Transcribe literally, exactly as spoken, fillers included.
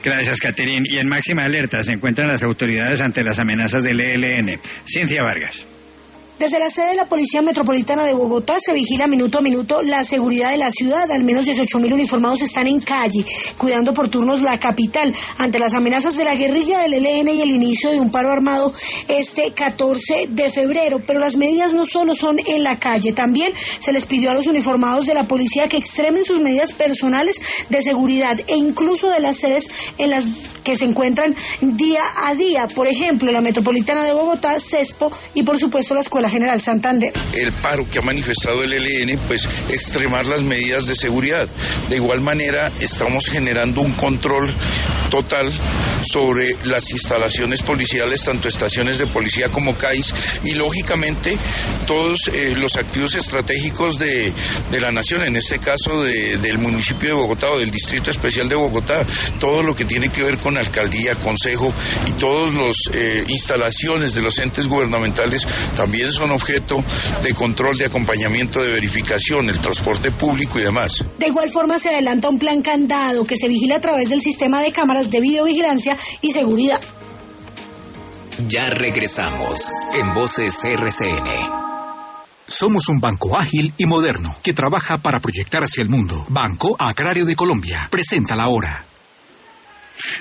Gracias, Caterín. Y en máxima alerta se encuentran las autoridades ante las amenazas del E L N. Cintia Vargas. Desde la sede de la Policía Metropolitana de Bogotá se vigila minuto a minuto la seguridad de la ciudad. Al menos dieciocho mil uniformados están en calle, cuidando por turnos la capital, ante las amenazas de la guerrilla del E L N y el inicio de un paro armado este catorce de febrero. Pero las medidas no solo son en la calle, también se les pidió a los uniformados de la policía que extremen sus medidas personales de seguridad e incluso de las sedes en las que se encuentran día a día. Por ejemplo, la Metropolitana de Bogotá, CESPO y por supuesto la Escuela General Santander. El paro que ha manifestado el E L N, pues extremar las medidas de seguridad. De igual manera, estamos generando un control total sobre las instalaciones policiales, tanto estaciones de policía como C A I S, y lógicamente todos eh, los activos estratégicos de, de la nación, en este caso de, del municipio de Bogotá o del Distrito Especial de Bogotá, todo lo que tiene que ver con alcaldía, consejo y todas las eh, instalaciones de los entes gubernamentales también son objeto de control, de acompañamiento, de verificación, el transporte público y demás. De igual forma se adelanta un plan candado que se vigila a través del sistema de cámaras de videovigilancia y seguridad. Ya regresamos en Voces R C N. Somos un banco ágil y moderno que trabaja para proyectar hacia el mundo. Banco Agrario de Colombia. Presenta la hora.